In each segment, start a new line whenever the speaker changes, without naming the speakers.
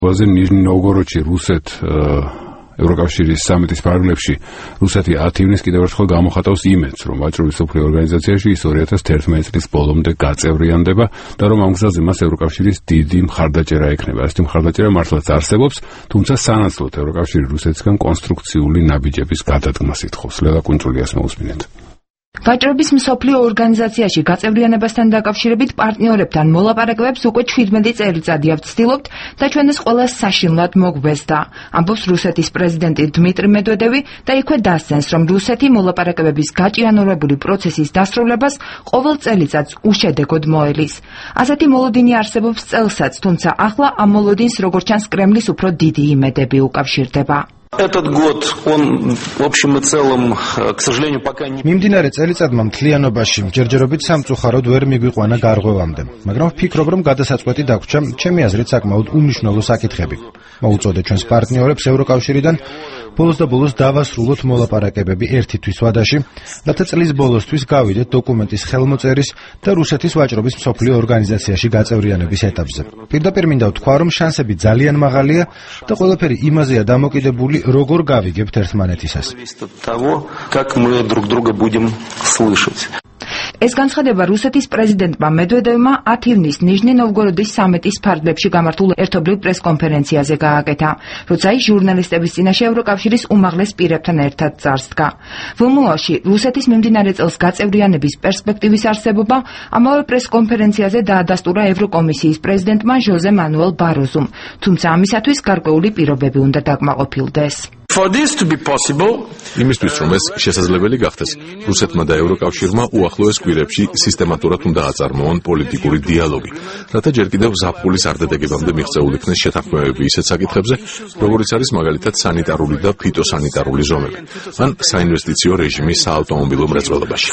ნიჟნი ნოვგოროდში რუსეთ ევროკავშირის სამიტის პარალელში რუსეთი 10 ივნისს კიდევ ერთხელ გამოხატავს იმედს, რომ ვაჭრობის მსოფლიო ორგანიზაციაში ის 2011 წლის ბოლომდე გაწევრიანდება და რომ ამ გზაზე მას ევროკავშირის დიდი მხარდაჭერა ექნება. ეს მხარდაჭერა მართლაც არსებობს, თუმცა სანაცვლოდ ევროკავშირი რუსეთისგან კონსტრუქციული ნაბიჯების გადადგმას ითხოვს. ლელა კუნჭულიას მოусმინეთ.
ვაჭრობის მსოფლიო ორგანიზაციაში გაწევრიანებასთან დაკავშირებით პარტნიორებთან მოლაპარაკებებს უკვე 17 წელიწადია ვცდილობთ და ჩვენს ყველას საშინლად მოგვესდა. ამბობს რუსეთის პრეზიდენტი დმიტრი მედვედევი და იქვე დასცენს, რომ რუსეთი მოლაპარაკებების გაჭიანურებული პროცესის დასრულებას ყოველ წელიწადს უშედეგოდ მოელის. ასეთი მოლოდინი არსებობს წელსაც, თუმცა ახლა ამ მოლოდინს როგორც ჩანს კრემლის უფრო დიდი იმედები უკავშირდება.
Этот год, он в общем и целом, к сожалению, пока не...
მიმდინარე წელიწადმა მთლიანობაში ჯერჯერობით სამწუხაროდ ვერ მიგვიყვანა გარღვევამდე, მაგრამ ვფიქრობ, რომ გადასაწყვეტი დაგვრჩა ჩემი აზრით საკმაოდ უმნიშვნელო საკითხები. მოუწოდე ჩვენს პარტნიორებს ევროკავშირიდან ბოლოს და ბოლოს დავასრულოთ მოლაპარაკებები ერთი თვის ვადაში, რათა წლის ბოლოსთვის გავიდეთ დოკუმენტის ხელმოწერის და რუსეთის ვაჭრობის მსოფლიო ორგანიზაციაში გაწევრიანების ეტაპზე. პირდაპირ მინდა ვთქვა, რომ შანსები ძალიან მაღალია და ყველაფერი იმაზეა დამოკიდებული, როგორ გავიგებთ ერთმანეთისას.
ეს განცხადება რუსეთის პრეზიდენტმა მედვედევმა 10 ივნისს ნიჟნი ნოვგოროდის სამიტის ფარგლებში გამართულ ერთობლივ პრესკონფერენციაზე გააკეთა, როცა ის ჟურნალისტების წინაშე ევროკავშირის უმაღლეს პირებთან ერთად წარსდგა. ვმოოში რუსეთის მიმდინარე წელს გაწევრიანების პერსპექტივის არსებობა ამავე პრესკონფერენციაზე დაადასტურა ევროკომისიის პრეზიდენტმა ჟოზე მანუელ ბაროზუმ, თუმცა ამისათვის გარკვეული პირობები უნდა დაკმაყოფილდეს.
იმისთვის, რომ ეს შესაძლებელი გახდეს, რუსეთმა და ევროკავშირმა უახლოეს კვირებში სისტემატურად უნდა აწარმოონ პოლიტიკური დიალოგი, რათა ჯერ კიდევ ზაფხულის არდადეგებამდე მიღწეულ იქნეს შეთანხმებები ისეთ საკითხებზე, როგორიც არის მაგალითად სანიტარული და ფიტოსანიტარული ზომები, ან საინვესტიციო რეჟიმი საავტომობილო მრეწველობაში.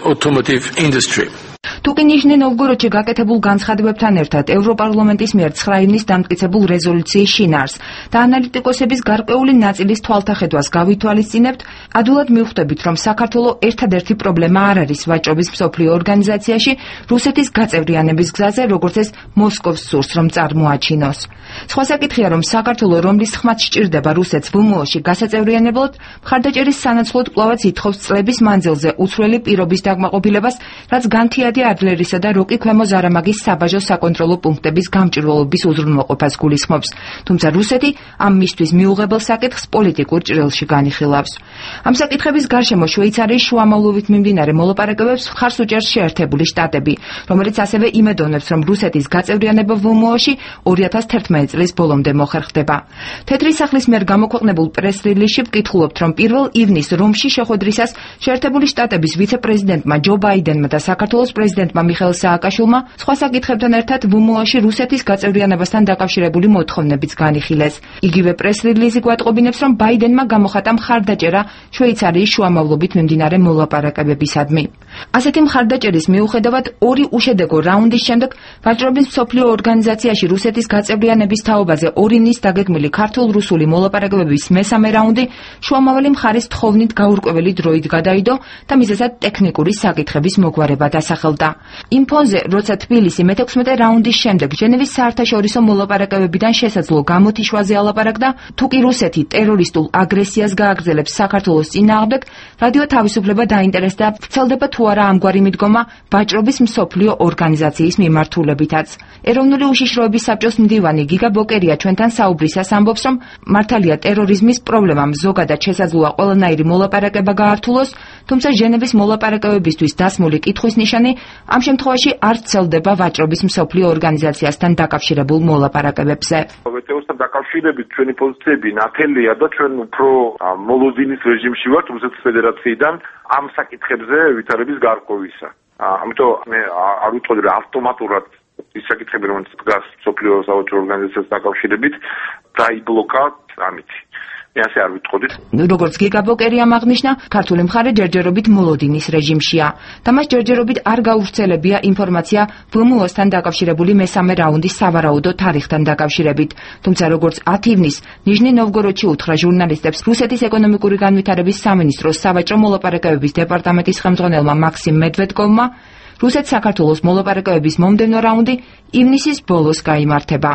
თუკი ნიჟნი ნოვგოროდში გაკეთებულ განცხადებებთან ერთად ევროპარლამენტის მიერ 9 ივნისს დამტკიცებულ რეზოლუციის შინაარსს და ანალიტიკოსების გარკვეული ნაწილის თვალთახედვას გავითვალისწინებთ, ადვილად მივხვდებით, რომ საქართველოს ერთადერთი პრობლემა არ არის ვაჭრობის მსოფლიო ორგანიზაციაში რუსეთის გაწევრიანების გზაზე, როგორც ეს მოსკოვს სურს, რომ წარმოაჩინოს. სხვა საკითხია, რომ საქართველოს, რომლის ხმაც სჭირდება რუსეთს ვმოოში გასაწევრიანებლად, მხარდაჭერის სანაცვლოდ კვლავაც ითხოვს წლების მანძილზე უცვლელი პირობის დაკმაყოფილებას, რაც განთიადი ადლერისა და როკი ქვემო ზარამაგის საბაჟო საკონტროლო პუნქტების გამჭვირვალობის უზრუნველყოფას გულისხმობს, თუმცა რუსეთი ამ მისთვის მიუღებელ საკითხს პოლიტიკურ ჭრილში განიხილავს. ამ საკითხების გარშემო შვეიცარიის შუამავლობით მიმდინარე მოლაპარაკებებს მხარს უჭერს შეერთებული შტატები, რომელიც ასევე იმედოვნებს, რომ რუსეთის გაწევრიანება ვმოოში 2011 წლის ბოლომდე მოხერხდება. თეთრი სახლის მიერ გამოქვეყნებულ პრეს-რილიზში ვკითხულობთ, რომ 1 ივნისს რომში შეხვედრისას შეერთებული შტატების ვიცე-პრეზიდენტმა ჯო ბაიდენმა და საქართველოს პრეზიდენტმა მიხეილ სააკაშვილმა სხვა საკითხებთან ერთად ვმოოში რუსეთის გაწევრიანებასთან დაკავშირებული მოთხოვნებიც განიხილეს. იგივე პრეს-რილიზი გვატყობინებს, რომ ბაიდენმა გამოხატა მხარდაჭერა შვეიცარიის შუამავლობით მიმდინარე მოლაპარაკებებისადმი. ასეთი მხარდაჭერის მიუხედავად, 2 უშედეგო რაუნდის შემდეგ ვაჭრობის მსოფლიო ორგანიზაციაში რუსეთის გაწევრიანების თაობაზე 2 ივნისს დაგეგმილი ქართულ-რუსული მოლაპარაკებების მესამე რაუნდი შუამავალი მხარის თხოვნით გაურკვეველი დროით გადაიდო და მიზეზად ტექნიკური საკითხების მოგვარება დასახელდა. იმ ფონზე, როცა თბილისი მე-16 რაუნდის შემდეგ ჟენევის საერთაშორისო მოლაპარაკებებიდან შესაძლო გამოთიშვაზე ალაპარაკდა, თუკი რუსეთი ტერორისტულ აგრესიას გააგრძელებს საქართველოს წინააღმდეგ, რადიო თავისუფლება დაინტერესდა, ვრცელდება თუ არა ამგვარი მიდგომა ვაჭრობის მსოფლიო ორგანიზაციის მიმართულებითაც. ეროვნული უშიშროების საბჭოს მდივანი გიგა ბოკერია ჩვენთან საუბრისას ამბობს, რომ მართალია ტერორიზმის პრობლემამ ზოგადად შესაძლოა ყველანაირი მოლაპარაკება გაართულოს, თუმცა ჟენევის მოლაპარაკებებისთვის დასმული კითხვის ნიშანი ამ შემთხვევაში არ ვრცელდება ვაჭრობის მსოფლიო ორგანიზაციასთან დაკავშირებულ მოლაპარაკებებზე.
ვეტეოსთან დაკავშირებით ჩვენი პოზიციები ნათელია და ჩვენ უფრო მოლოდინის რეჟიმში ვართ რუსეთის ფედერაციიდან ამ საკითხებზე ვითარების გარკვევისა. ამიტომ მე არ ვიტყოდი, რომ ავტომატურად ის საკითხები, რომელიც დგას მსოფლიო სავაჭრო ორგანიზაციასთან დაკავშირებით, დაიბლოკა ამით. მე ასე არ ვიტყოდი.
როგორც გიგა ბოკერიამ აღნიშნა, ქართული მხარე ჯერჯერობით მოლოდინის რეჟიმშია და მას ჯერჯერობით არ გაუვრცელებია ინფორმაცია ვმოოსთან დაკავშირებული მესამე რაუნდის სავარაუდო თარიღთან დაკავშირებით. თუმცა როგორც 10 ივნისს ნიჟნი ნოვგოროდში უთხრა ჟურნალისტებს რუსეთის ეკონომიკური განვითარების სამინისტროს სავაჭრო მოლაპარაკებების დეპარტამენტის ხელმძღვანელმა მაქსიმ მედვედკოვმა, რუსეთ-საქართველოს მოლაპარაკებების მომდევნო რაუნდი ივნისის ბოლოს გაიმართება.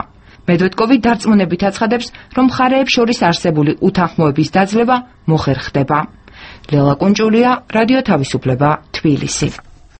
მედვედკოვი დარწმუნებით აცხადებს, რომ მხარეებს შორის არსებული უთანხმოების დაძლევა მოხერხდება. ლელა კუნჭულია, რადიო თავისუფლება, თბილისი.